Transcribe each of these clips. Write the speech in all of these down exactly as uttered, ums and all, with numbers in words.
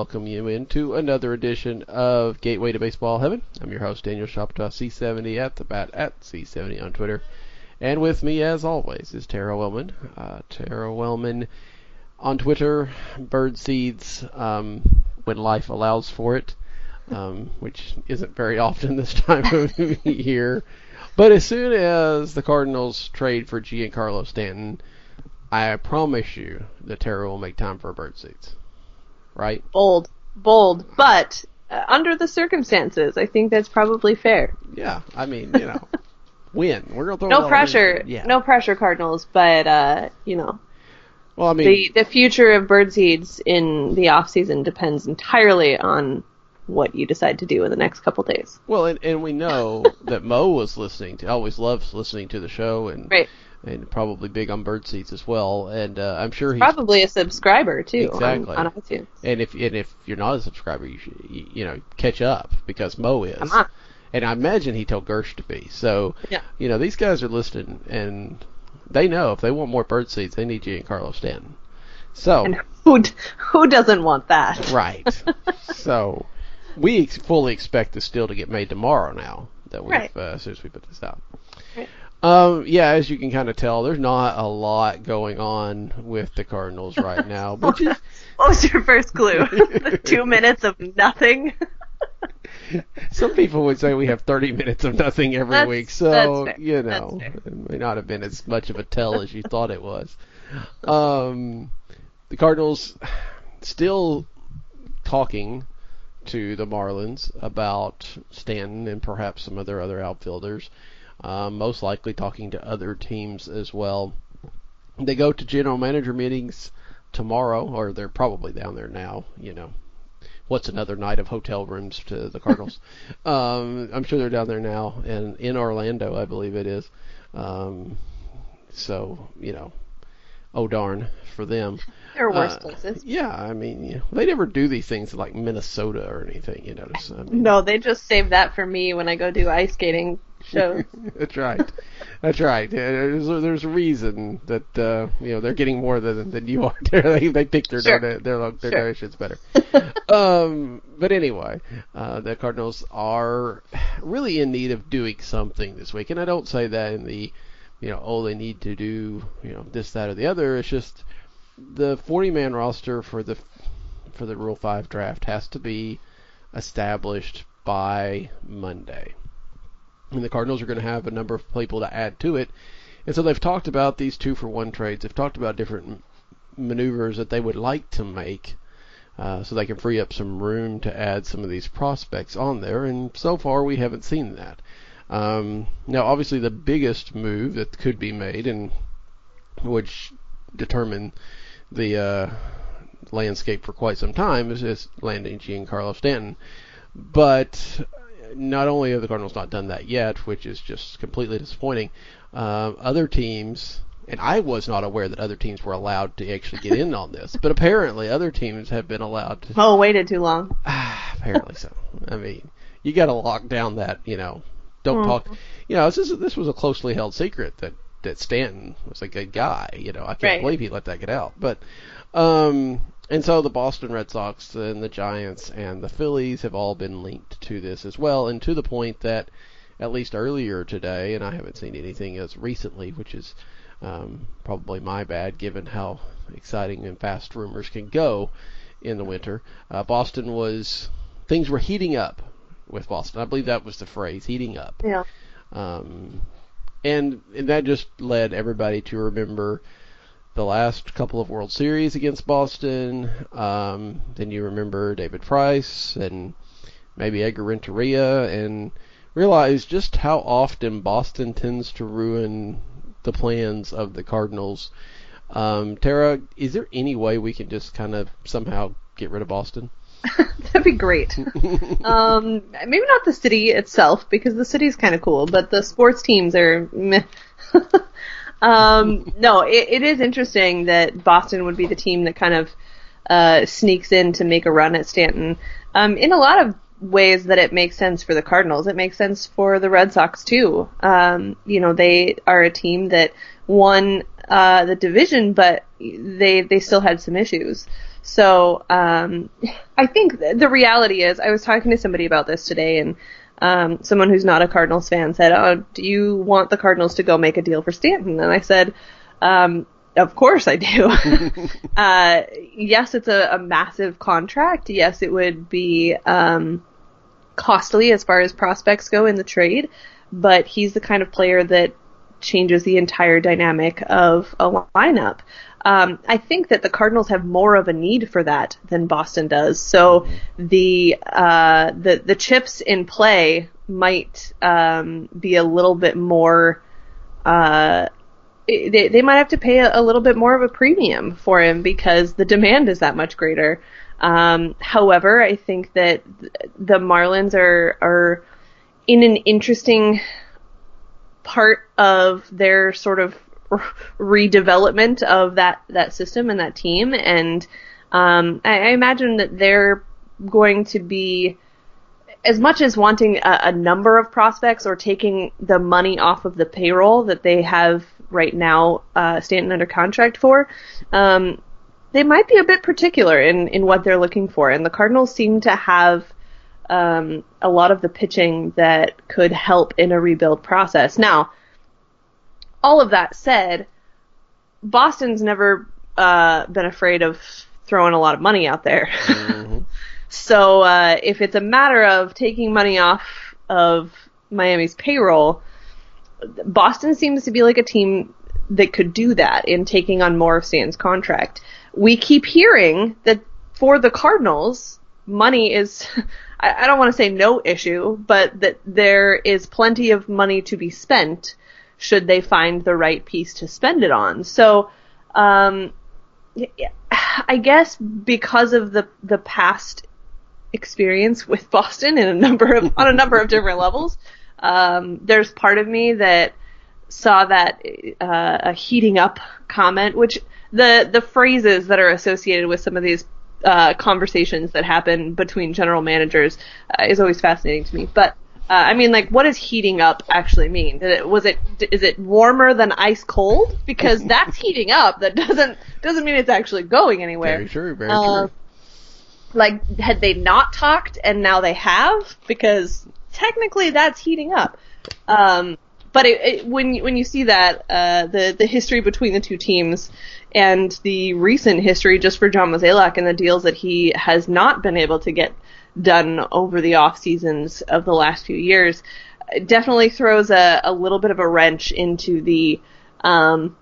welcome you into another edition of Gateway to Baseball Heaven. I'm your host, Daniel Shoptaw, C seventy at the bat, at C seventy on Twitter. And with me, as always, is Tara Wellman. Uh, Tara Wellman on Twitter, birdseeds um, when life allows for it, um, which isn't very often this time of year. But as soon as the Cardinals trade for Giancarlo Stanton, I promise you that Tara will make time for birdseeds. Right? Bold. Bold. But uh, under the circumstances, I think that's probably fair. Yeah. I mean, you know, win. We're gonna throw no pressure. Yeah. No pressure, Cardinals. But, uh, you know. Well, I mean, the, the future of birdseeds in the offseason depends entirely on what you decide to do in the next couple days. Well, and, and we know that Mo was listening to, always loves listening to the show, and right. and probably big on birdseeds as well. And uh, I'm sure he's probably a subscriber too. Exactly. On, on iTunes. And if and if you're not a subscriber, you should you, you know catch up because Mo is. Come on. And I imagine he told Gersh to be. So yeah. you know these guys are listening, and they know if they want more birdseeds, they need Giancarlo Stanton. So and who who doesn't want that? Right. So. We ex- fully expect this deal to get made tomorrow now, that we've, right. uh, as soon as we put this out. Right. Um, yeah, as you can kind of tell, there's not a lot going on with the Cardinals right now. Which is... What was your first clue? The two minutes of nothing? Some people would say we have thirty minutes of nothing every that's, week, so, that's you know, it may not have been as much of a tell as you thought it was. Um, the Cardinals still talking to the Marlins about Stanton and perhaps some other other outfielders. Um, most likely talking to other teams as well. They go to general manager meetings tomorrow, or they're probably down there now. You know, what's another night of hotel rooms to the Cardinals? um, I'm sure they're down there now, and in Orlando, I believe it is. Um, so you know, oh darn for them. There are worse uh, places. Yeah, I mean, you know, they never do these things in, like Minnesota or anything, you notice. I mean, no, they just save that for me when I go do ice skating shows. That's right. That's right. There's, there's a reason that uh, you know they're getting more than than you are. they they pick their sure. donut, their their sure. donations better. um, but anyway, uh, the Cardinals are really in need of doing something this week, and I don't say that in the you know oh they need to do you know this that or the other. It's just the forty-man roster for the for the Rule five draft has to be established by Monday. And the Cardinals are going to have a number of people to add to it. And so they've talked about these two-for-one trades. They've talked about different maneuvers that they would like to make uh, so they can free up some room to add some of these prospects on there. And so far we haven't seen that. Um, now, obviously, the biggest move that could be made and which determine the uh, landscape for quite some time is, is landing Giancarlo Stanton. But not only have the Cardinals not done that yet, which is just completely disappointing, uh, other teams, and I was not aware that other teams were allowed to actually get in on this, but apparently other teams have been allowed to. Oh, waited too long. Apparently so. I mean, you got to lock down that, you know, don't mm-hmm. talk. You know, this, is, this was a closely held secret that that Stanton was a good guy. You know, I can't right. believe he let that get out. But, um, and so the Boston Red Sox and the Giants and the Phillies have all been linked to this as well, and to the point that at least earlier today, and I haven't seen anything as recently, which is um, probably my bad given how exciting and fast rumors can go in the winter. Uh, Boston was, things were heating up with Boston. I believe that was the phrase, heating up. Yeah. Um, And, and that just led everybody to remember the last couple of World Series against Boston. Um, then you remember David Price and maybe Edgar Renteria, and realize just how often Boston tends to ruin the plans of the Cardinals. Um, Tara, is there any way we can just kind of somehow get rid of Boston? That'd be great. um, maybe not the city itself, because the city's kind of cool, but the sports teams are meh. um, no, it, it is interesting that Boston would be the team that kind of uh, sneaks in to make a run at Stanton. Um, in a lot of ways that it makes sense for the Cardinals. It makes sense for the Red Sox, too. Um, you know, they are a team that won uh, the division, but they they still had some issues. So um, I think the reality is, I was talking to somebody about this today, and um, someone who's not a Cardinals fan said, "Oh, do you want the Cardinals to go make a deal for Stanton?" And I said, um, "Of course I do." uh, yes, it's a, a massive contract. Yes, it would be um, costly as far as prospects go in the trade, but he's the kind of player that changes the entire dynamic of a lineup. Um, I think that the Cardinals have more of a need for that than Boston does. So mm-hmm. the uh, the the chips in play might um, be a little bit more. Uh, they they might have to pay a, a little bit more of a premium for him because the demand is that much greater. Um, however, I think that the Marlins are are in an interesting part of their sort of redevelopment of that, that system and that team. And um, I, I imagine that they're going to be, as much as wanting a, a number of prospects or taking the money off of the payroll that they have right now, uh, Stanton under contract for, um, they might be a bit particular in, in what they're looking for. And the Cardinals seem to have um, a lot of the pitching that could help in a rebuild process. Now, all of that said, Boston's never uh, been afraid of throwing a lot of money out there. Mm-hmm. So uh, if it's a matter of taking money off of Miami's payroll, Boston seems to be like a team that could do that in taking on more of Stan's contract. We keep hearing that for the Cardinals, money is, I, I don't want to say no issue, but that there is plenty of money to be spent should they find the right piece to spend it on. So, um, I guess because of the, the past experience with Boston in a number of, on a number of different levels, um, there's part of me that saw that, uh, a heating up comment, which the, the phrases that are associated with some of these, uh, conversations that happen between general managers, uh, is always fascinating to me. But, Uh, I mean, like, what does heating up actually mean? Did it, was it, is it warmer than ice cold? Because that's heating up. That doesn't, doesn't mean it's actually going anywhere. Very true, very uh, true. Like, had they not talked and now they have? Because technically that's heating up. Um, but it, it, when, when you see that, uh, the, the history between the two teams and the recent history just for John Mozeliak and the deals that he has not been able to get done over the off seasons of the last few years, definitely throws a, a little bit of a wrench into the um,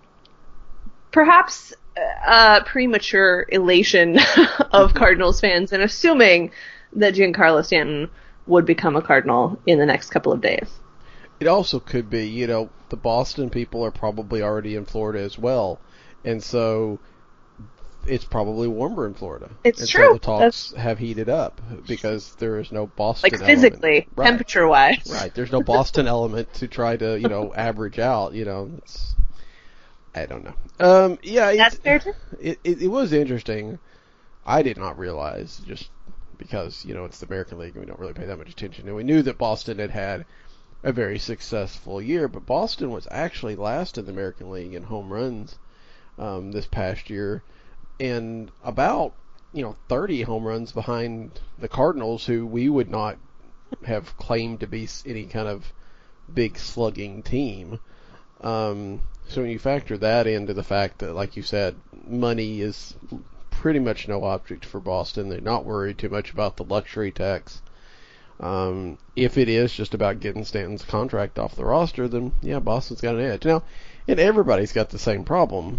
perhaps uh, premature elation of Cardinals fans and assuming that Giancarlo Stanton would become a Cardinal in the next couple of days. It also could be, you know, the Boston people are probably already in Florida as well, and so it's probably warmer in Florida. It's and true. So the talks That's... have heated up because there is no Boston like physically, right. temperature-wise. Right. There's no Boston element to try to, you know, average out. You know, it's, I don't know. Um, yeah, That's fair too. It, it it was interesting. I did not realize just because you know it's the American League and we don't really pay that much attention. And we knew that Boston had had a very successful year, but Boston was actually last in the American League in home runs um, this past year. And about, you know, thirty home runs behind the Cardinals, who we would not have claimed to be any kind of big slugging team. Um, so when you factor that into the fact that, like you said, money is pretty much no object for Boston. They're not worried too much about the luxury tax. Um, if it is just about getting Stanton's contract off the roster, then, yeah, Boston's got an edge. Now, and everybody's got the same problem,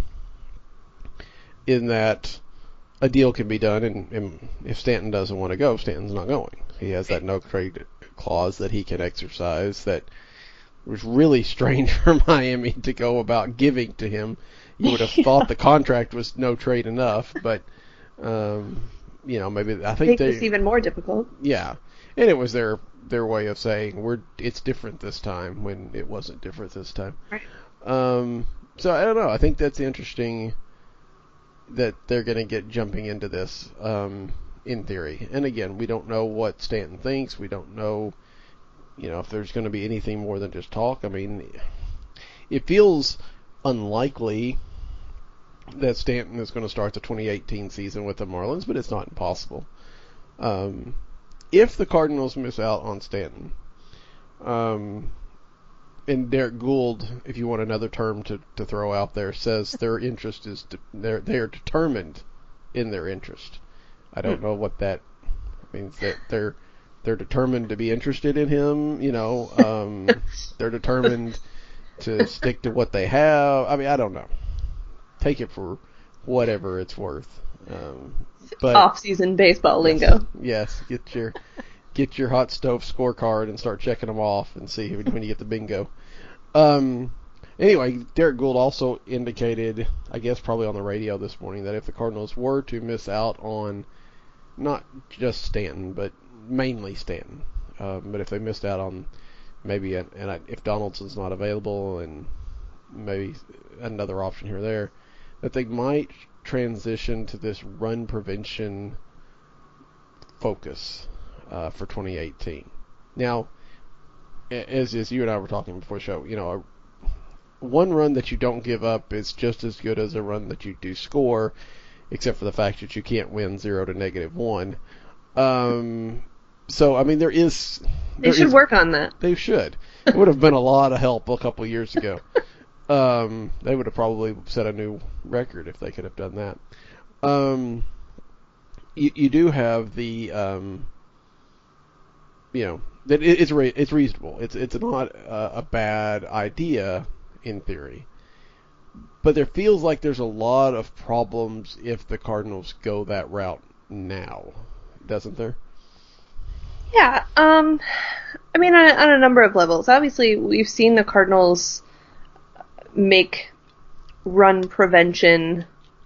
in that a deal can be done, and, and if Stanton doesn't want to go, Stanton's not going. He has that no trade clause that he can exercise that was really strange for Miami to go about giving to him. You would have yeah. thought the contract was no trade enough, but, um, you know, maybe I think it's even more difficult. Yeah, and it was their their way of saying we're it's different this time when it wasn't different this time. Right. Um, so I don't know. I think that's interesting that they're going to get jumping into this, um, in theory. And again, we don't know what Stanton thinks. We don't know, you know, if there's going to be anything more than just talk. I mean, it feels unlikely that Stanton is going to start the twenty eighteen season with the Marlins, but it's not impossible. Um, if the Cardinals miss out on Stanton, um, and Derek Gould, if you want another term to, to throw out there, says their interest is de- they're they are determined in their interest. I don't know what that means. That they're they're determined to be interested in him. You know, um, they're determined to stick to what they have. I mean, I don't know. Take it for whatever it's worth. Um, but off-season baseball yes, lingo. Yes, get your get your hot stove scorecard and start checking them off and see when you get the bingo. Um, anyway, Derek Gould also indicated, I guess probably on the radio this morning, that if the Cardinals were to miss out on not just Stanton, but mainly Stanton, uh, but if they missed out on maybe, a, and I, if Donaldson's not available and maybe another option here or there, that they might transition to this run prevention focus uh, for twenty eighteen. Now, as, as you and I were talking before the show, you know, a, one run that you don't give up is just as good as a run that you do score, except for the fact that you can't win zero to negative one. Um, so, I mean, there is... They there should is, work on that. They should. It would have been a lot of help a couple of years ago. Um, they would have probably set a new record if they could have done that. Um, you, you do have the, um, you know, it, it's re- it's reasonable. It's it's not a, a bad idea in theory, but there feels like there's a lot of problems if the Cardinals go that route now, doesn't there? Yeah. Um, I mean, on, on a number of levels. Obviously, we've seen the Cardinals make run prevention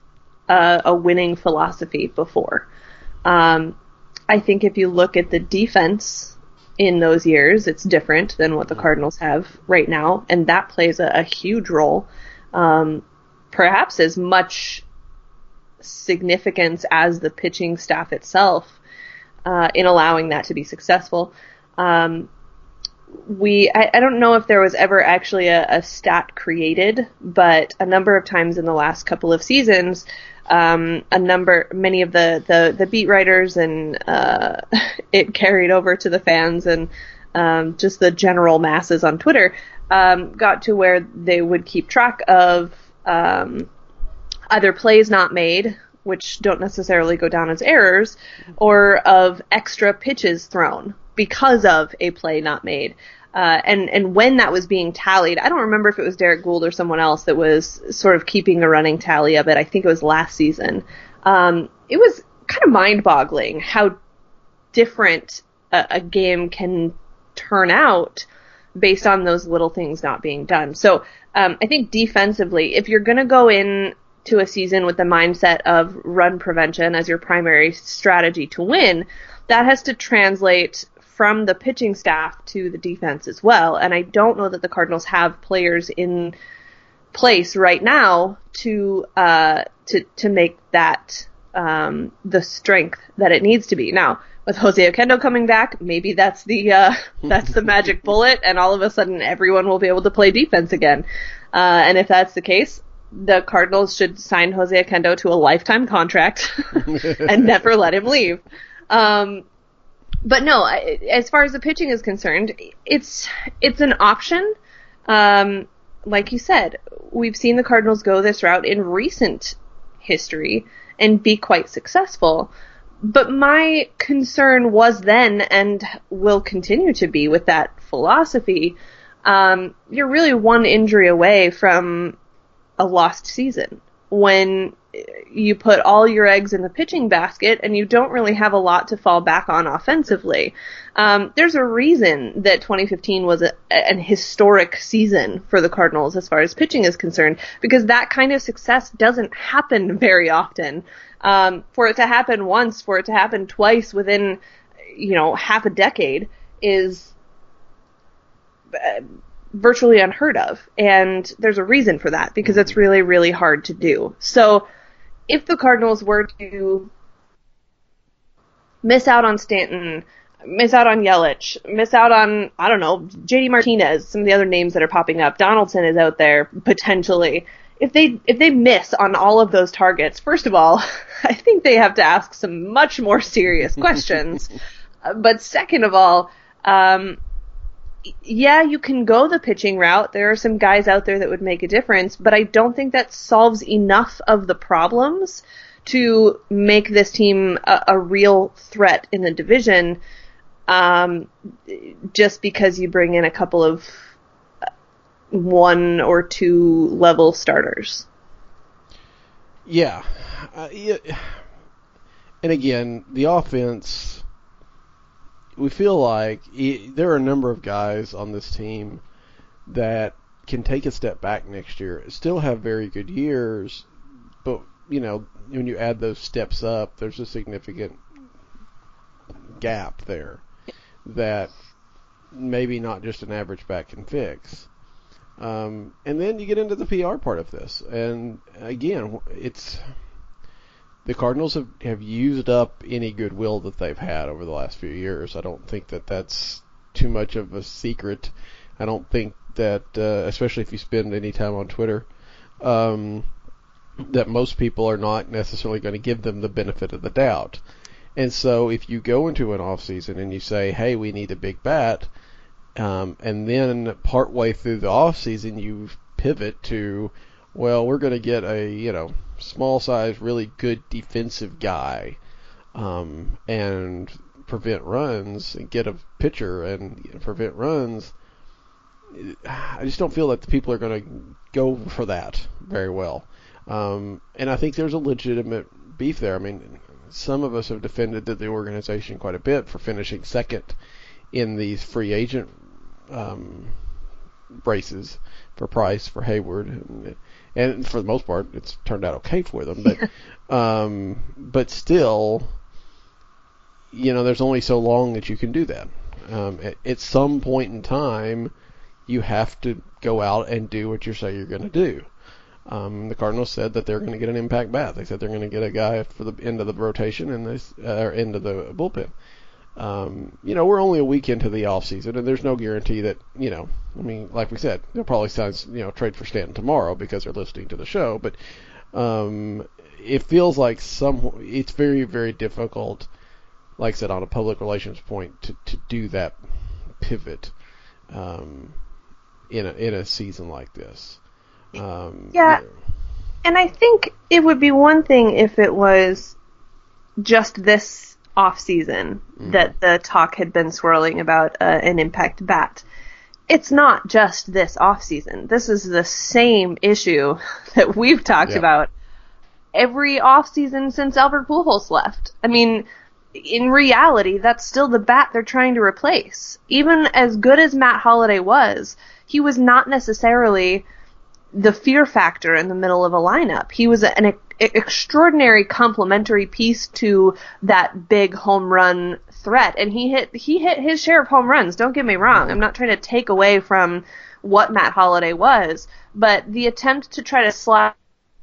uh, a winning philosophy before. Um, I think if you look at the defense in those years, it's different than what the Cardinals have right now, and that plays a, a huge role, um, perhaps as much significance as the pitching staff itself uh, in allowing that to be successful. Um, We, I, I don't know if there was ever actually a, a stat created, but a number of times in the last couple of seasons, um, a number, many of the, the, the beat writers and, uh, it carried over to the fans and, um, just the general masses on Twitter, um, got to where they would keep track of, um, either plays not made, which don't necessarily go down as errors, or of extra pitches thrown because of a play not made. Uh, and, and when that was being tallied, I don't remember if it was Derek Gould or someone else that was sort of keeping a running tally of it. I think it was last season. Um, it was kind of mind-boggling how different a, a game can turn out based on those little things not being done. So um, I think defensively, if you're going to go in to a season with the mindset of run prevention as your primary strategy to win, that has to translate from the pitching staff to the defense as well. And I don't know that the Cardinals have players in place right now to uh, to to make that um, the strength that it needs to be. Now, with Jose Oquendo coming back, maybe that's the uh, that's the magic bullet, and all of a sudden everyone will be able to play defense again. Uh, and if that's the case, the Cardinals should sign Jose Oquendo to a lifetime contract and never let him leave. Um, but no, I, as far as the pitching is concerned, it's it's an option. Um, like you said, we've seen the Cardinals go this route in recent history and be quite successful. But my concern was then, and will continue to be with that philosophy, um, you're really one injury away from a lost season when you put all your eggs in the pitching basket and you don't really have a lot to fall back on offensively. Um, there's a reason that twenty fifteen was a, an historic season for the Cardinals as far as pitching is concerned, because that kind of success doesn't happen very often. Um, for it to happen once, for it to happen twice within, you know, half a decade is uh, virtually unheard of. And there's a reason for that, because it's really, really hard to do. So if the Cardinals were to miss out on Stanton, miss out on Yelich, miss out on, I don't know, J D Martinez, some of the other names that are popping up. Donaldson is out there, potentially. If they if they miss on all of those targets, first of all, I think they have to ask some much more serious questions. uh, but second of all, um, yeah, you can go the pitching route. There are some guys out there that would make a difference, but I don't think that solves enough of the problems to make this team a, a real threat in the division, um, just because you bring in a couple of one or two level starters. Yeah. Uh, yeah. And again, the offense, we feel like it, there are a number of guys on this team that can take a step back next year, still have very good years, but, you know, when you add those steps up, there's a significant gap there that maybe not just an average back can fix. Um, and then you get into the P R part of this. And again, it's the Cardinals have, have used up any goodwill that they've had over the last few years. I don't think that that's too much of a secret. I don't think that, uh, especially if you spend any time on Twitter, um, that most people are not necessarily going to give them the benefit of the doubt. And so if you go into an off season and you say, hey, we need a big bat, um, and then partway through the off season you pivot to, well, we're going to get a, you know, small size, really good defensive guy, um, and prevent runs, and get a pitcher and you know, prevent runs, I just don't feel that the people are going to go for that very well. Um, and I think there's a legitimate beef there. I mean, some of us have defended the organization quite a bit for finishing second in these free agent um, races for Price, for Hayward, and, and for the most part, it's turned out okay for them. But, um, but still, you know, there's only so long that you can do that. Um, at, at some point in time, you have to go out and do what you say you're going to do. Um, the Cardinals said that they're going to get an impact bat. They said they're going to get a guy for the end of the rotation and this, uh, or end of the bullpen. Um, you know, we're only a week into the off season, and there's no guarantee that, you know, I mean, like we said, they'll probably sign, you know, trade for Stanton tomorrow because they're listening to the show. But um, it feels like some, it's very, very difficult, like I said, on a public relations point, to, to do that pivot um, in a in a season like this. Um, yeah, you know. And I think it would be one thing if it was just this off season mm. that the talk had been swirling about uh, an impact bat. It's not just this off season. This is the same issue that we've talked yeah. about every off season since Albert Pujols left. I mean, in reality, that's still the bat they're trying to replace. Even as good as Matt Holliday was, he was not necessarily the fear factor in the middle of a lineup. He was an e- extraordinary complementary piece to that big home run threat, and he hit he hit his share of home runs. Don't get me wrong. I'm not trying to take away from what Matt Holliday was, but the attempt to try to slide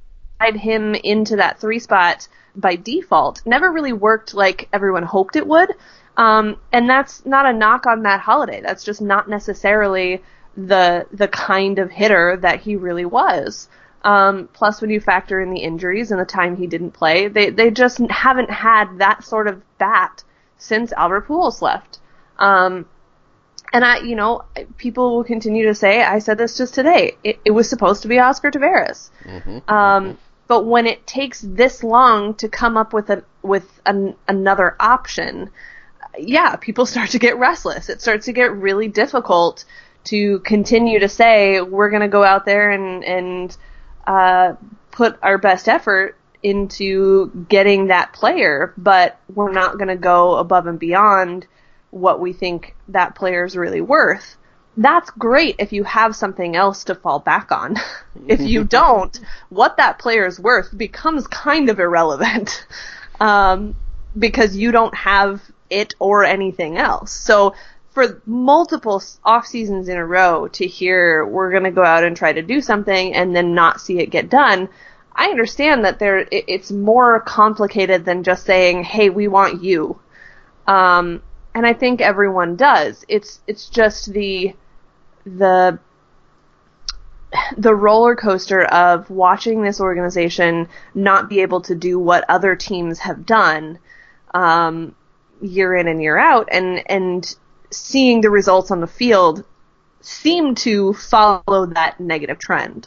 him into that three spot by default never really worked like everyone hoped it would. Um, and that's not a knock on Matt Holliday. That's just not necessarily the the kind of hitter that he really was. Um, plus, when you factor in the injuries and the time he didn't play, they they just haven't had that sort of bat since Albert Pujols left. Um, and I, you know, people will continue to say, I said this just today, it, it was supposed to be Oscar Taveras. Mm-hmm, um, mm-hmm. But when it takes this long to come up with a with an, another option, yeah, people start to get restless. It starts to get really difficult to continue to say we're going to go out there and and uh, put our best effort into getting that player, but we're not going to go above and beyond what we think that player is really worth. That's great if you have something else to fall back on. If you don't, what that player is worth becomes kind of irrelevant um, because you don't have it or anything else. So for multiple off seasons in a row to hear we're going to go out and try to do something and then not see it get done, I understand that there it's more complicated than just saying, hey, we want you. Um, and I think everyone does. It's it's just the the the roller coaster of watching this organization not be able to do what other teams have done um, year in and year out, and and seeing the results on the field seem to follow that negative trend.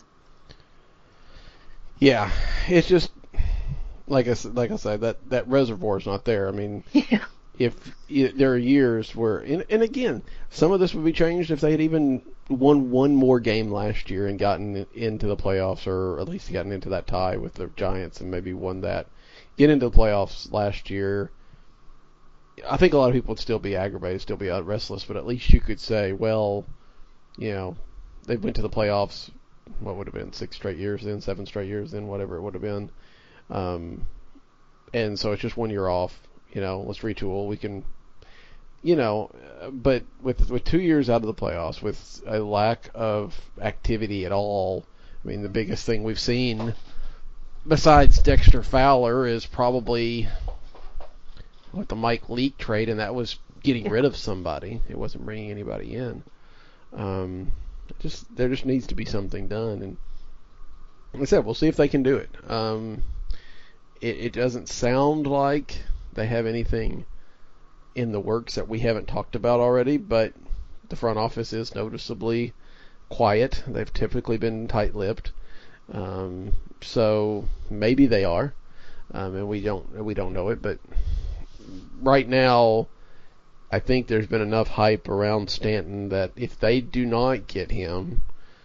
Yeah, it's just like I like I said, that that reservoir's not there. I mean, yeah. if it, there are years where, and, and again, some of this would be changed if they had even won one more game last year and gotten into the playoffs, or at least gotten into that tie with the Giants and maybe won that. Get into the playoffs last year. I think a lot of people would still be aggravated, still be restless, but at least you could say, well, you know, they went to the playoffs. What would have been six straight years then, seven straight years then, whatever it would have been. Um, and so it's just one year off. You know, let's retool. We can, you know, but with with two years out of the playoffs, with a lack of activity at all, I mean, the biggest thing we've seen besides Dexter Fowler is probably what the Mike Leake trade, and that was getting rid of somebody. It wasn't bringing anybody in. Um, just there just needs to be something done, and like I said, we'll see if they can do it. Um, it, it doesn't sound like they have anything in the works that we haven't talked about already, but the front office is noticeably quiet. They've typically been tight-lipped, um, so maybe they are, um, and we don't we don't know it. But right now, I think there's been enough hype around Stanton that if they do not get him,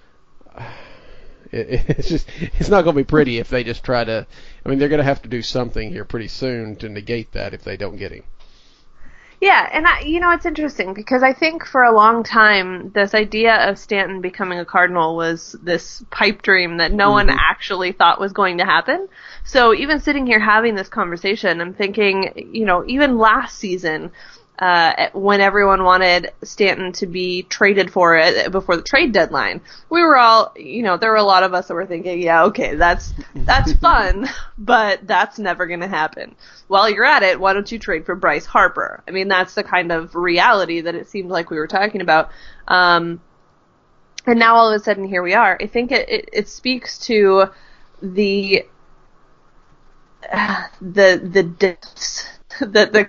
it, it's just it's not going to be pretty if they just try to. I mean, they're going to have to do something here pretty soon to negate that if they don't get him. Yeah, and I, you know, it's interesting because I think for a long time this idea of Stanton becoming a Cardinal was this pipe dream that no mm-hmm. one actually thought was going to happen. So even sitting here having this conversation, I'm thinking, you know, even last season, uh, when everyone wanted Stanton to be traded for it before the trade deadline, we were all, you know, there were a lot of us that were thinking, yeah, okay, that's, that's fun, but that's never going to happen. While you're at it, why don't you trade for Bryce Harper? I mean, that's the kind of reality that it seemed like we were talking about. Um, and now all of a sudden here we are. I think it, it, it speaks to the, uh, the, the depths that the,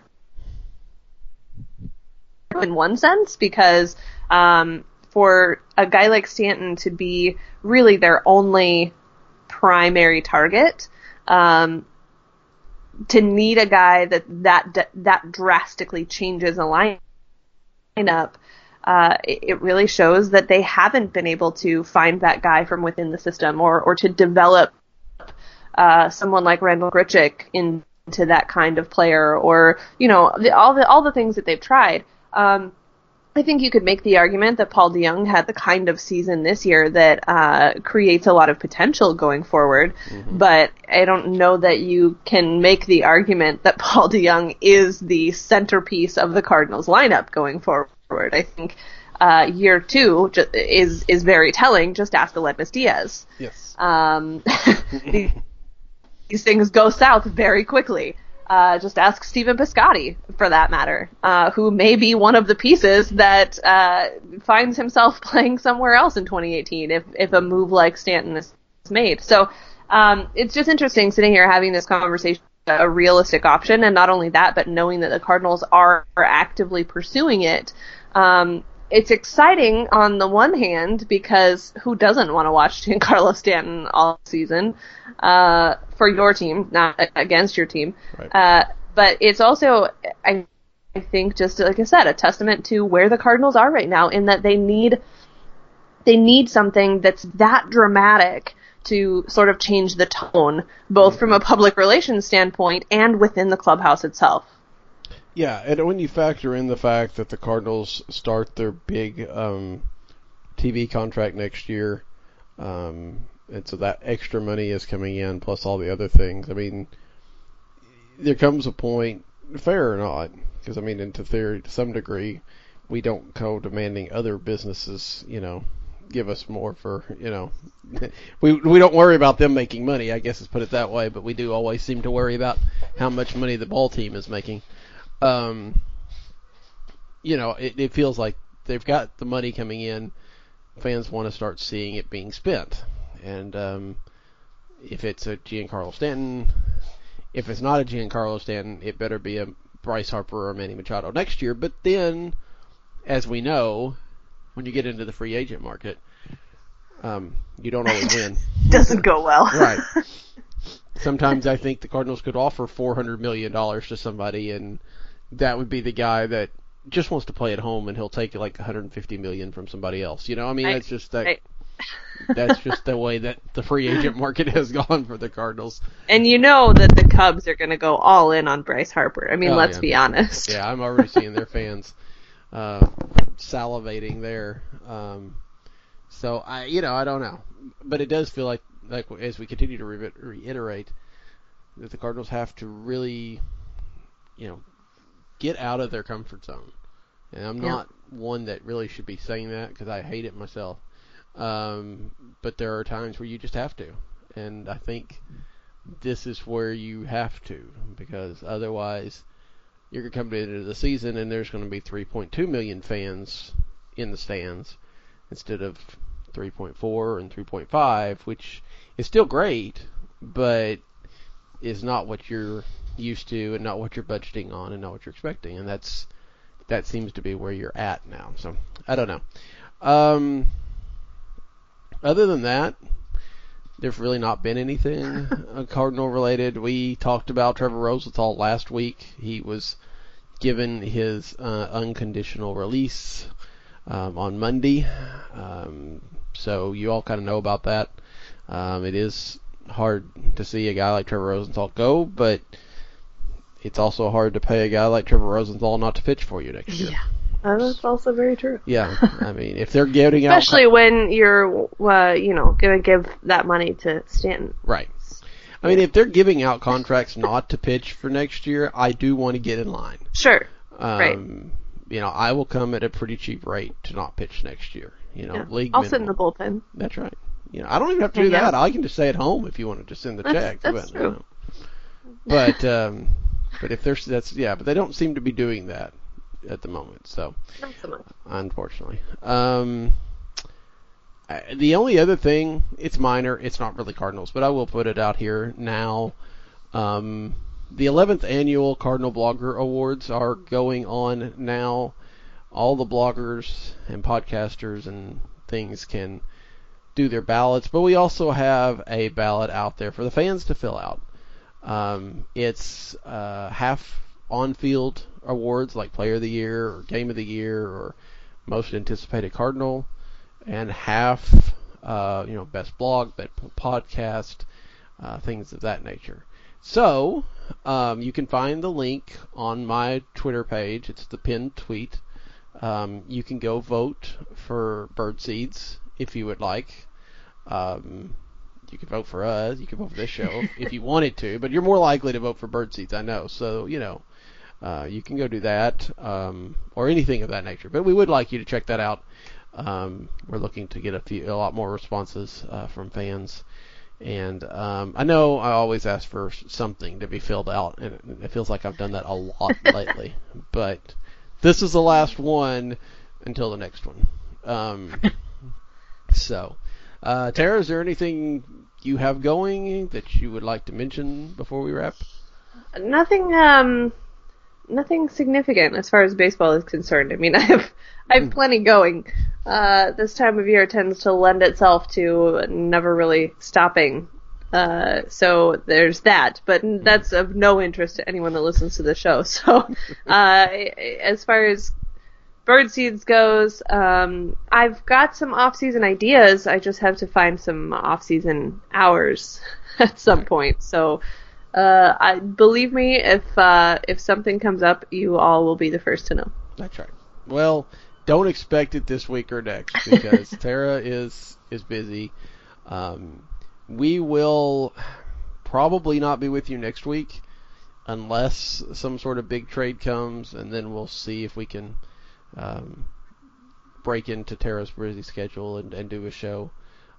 in one sense, because um, for a guy like Stanton to be really their only primary target, um, to need a guy that that that drastically changes a lineup, uh, it, it really shows that they haven't been able to find that guy from within the system, or or to develop uh, someone like Randal Grichuk into that kind of player, or you know the, all the all the things that they've tried. Um, I think you could make the argument that Paul DeJong had the kind of season this year that uh, creates a lot of potential going forward, mm-hmm. but I don't know that you can make the argument that Paul DeJong is the centerpiece of the Cardinals lineup going forward. I think uh, year two ju- is is very telling. Just ask Aledmys Diaz. Yes. Um, these, these things go south very quickly. Uh, just ask Stephen Piscotty, for that matter, uh, who may be one of the pieces that uh, finds himself playing somewhere else in twenty eighteen if, if a move like Stanton is made. So um, it's just interesting sitting here having this conversation, a realistic option, and not only that, but knowing that the Cardinals are, are actively pursuing it. Um, it's exciting on the one hand because who doesn't want to watch Giancarlo Stanton all season uh, for your team, not against your team. Right. Uh, but it's also, I, I think, just like I said, a testament to where the Cardinals are right now in that they need they need something that's that dramatic to sort of change the tone, both mm-hmm. from a public relations standpoint and within the clubhouse itself. Yeah, and when you factor in the fact that the Cardinals start their big um, T V contract next year, um, and so that extra money is coming in, plus all the other things, I mean, there comes a point, fair or not, because, I mean, into theory, to some degree, we don't go demanding other businesses, you know, give us more for, you know, we we don't worry about them making money, I guess let's put it that way, but we do always seem to worry about how much money the ball team is making. Um, you know, it, it feels like they've got the money coming in. Fans want to start seeing it being spent. And um, if it's a Giancarlo Stanton, if it's not a Giancarlo Stanton, it better be a Bryce Harper or Manny Machado next year. But then, as we know, when you get into the free agent market, um, you don't always win. Doesn't go well. Right. Sometimes I think the Cardinals could offer four hundred million dollars to somebody, and that would be the guy that just wants to play at home, and he'll take like one hundred fifty million dollars from somebody else. You know, I mean, I, that's just that. I, that's just the way that the free agent market has gone for the Cardinals. And you know that the Cubs are going to go all in on Bryce Harper. I mean, Oh, let's yeah. be honest. Yeah, I'm already seeing their fans uh, salivating there. Um, so I, you know, I don't know, but it does feel like, like as we continue to re- reiterate, that the Cardinals have to really, you know, get out of their comfort zone. And I'm Yeah. not one that really should be saying that because I hate it myself. Um, but there are times where you just have to, and I think this is where you have to, because otherwise you're going to come into the season and there's going to be three point two million fans in the stands instead of three point four and three point five, which is still great, but is not what you're used to and not what you're budgeting on and not what you're expecting. And that's that seems to be where you're at now. So I don't know. Um, other than that, there's really not been anything uh, Cardinal related. We talked about Trevor Rosenthal last week. He was given his uh, unconditional release um, on Monday. Um, so you all kind of know about that. Um, it is hard to see a guy like Trevor Rosenthal go, but it's also hard to pay a guy like Trevor Rosenthal not to pitch for you next year. Yeah, uh, that's also very true. Yeah, I mean, if they're giving out... Especially out... when you're, uh, you know, going to give that money to Stanton. Right. I mean, if they're giving out contracts not to pitch for next year, I do want to get in line. Sure. Um, right. You know, I will come at a pretty cheap rate to not pitch next year. You know, yeah. league I'll minimum. sit in the bullpen. That's right. You know, I don't even have to do yeah. that. I can just stay at home if you want to just send the that's, check. That's but, true. You know. But um, but if there's that's yeah, but they don't seem to be doing that at the moment. So not so much, unfortunately. Um, I, the only other thing, it's minor. It's not really Cardinals, but I will put it out here now. Um, the eleventh annual Cardinal Blogger Awards are going on now. All the bloggers and podcasters and things can do their ballots, but we also have a ballot out there for the fans to fill out. Um, it's uh, half on-field awards like Player of the Year or Game of the Year or Most Anticipated Cardinal, and half, uh, you know, Best Blog, Best Podcast, uh, things of that nature. So um, you can find the link on my Twitter page. It's the pinned tweet. Um, you can go vote for Birdseeds if you would like. Um, you can vote for us. You can vote for this show if you wanted to, but you're more likely to vote for Birdseeds, I know. So, you know, uh, you can go do that um, or anything of that nature. But we would like you to check that out. Um, we're looking to get a few, a lot more responses uh, from fans. And um, I know I always ask for something to be filled out, and it feels like I've done that a lot lately. But this is the last one until the next one. Um, so, uh, Tara, is there anything you have going that you would like to mention before we wrap? Nothing, um, nothing significant as far as baseball is concerned. I mean, I have, I have plenty going. Uh, this time of year tends to lend itself to never really stopping. Uh, so there's that, but that's of no interest to anyone that listens to the show. So, uh, as far as Birdseeds goes, um, I've got some off-season ideas. I just have to find some off-season hours at some point. So, uh, I, believe me, if, uh, if something comes up, you all will be the first to know. That's right. Well, don't expect it this week or next because Tara is, is busy. Um, We will probably not be with you next week unless some sort of big trade comes, and then we'll see if we can um, break into Tara's busy schedule and, and do a show.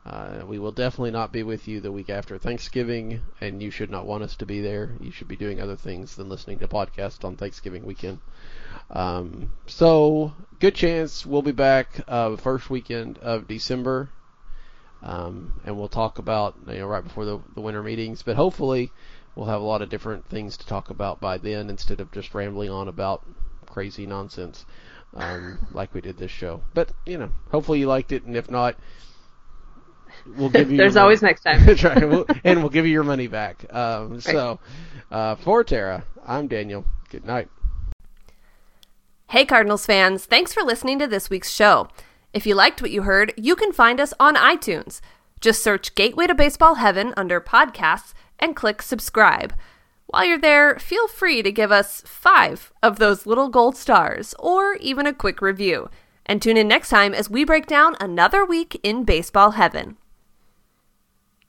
Uh, we will definitely not be with you the week after Thanksgiving, and you should not want us to be there. You should be doing other things than listening to podcasts on Thanksgiving weekend. Um, so, good chance we'll be back uh, the first weekend of December, um, and we'll talk about, you know, right before the, the winter meetings, but hopefully we'll have a lot of different things to talk about by then instead of just rambling on about crazy nonsense um, like we did this show. But, you know, hopefully you liked it, and if not, we'll give you There's always money. next time. That's right. We'll, and we'll give you your money back. Um, right. So, uh, for Tara, I'm Daniel. Good night. Hey, Cardinals fans. Thanks for listening to this week's show. If you liked what you heard, you can find us on iTunes. Just search Gateway to Baseball Heaven under podcasts and click subscribe. While you're there, feel free to give us five of those little gold stars or even a quick review. And tune in next time as we break down another week in baseball heaven.